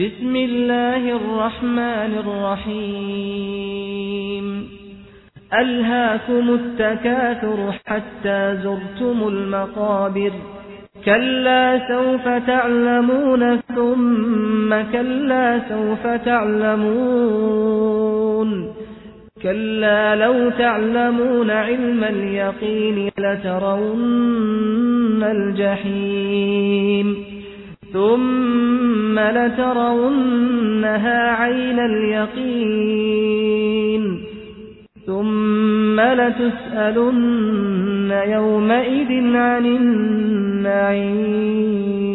بسم الله الرحمن الرحيم ألهاكم التكاثر حتى زرتم المقابر كلا سوف تعلمون ثم كلا سوف تعلمون كلا لو تعلمون علم اليقين لترون الجحيم ثم لترونها عين اليقين ثم لتسألن يومئذ عن النعيم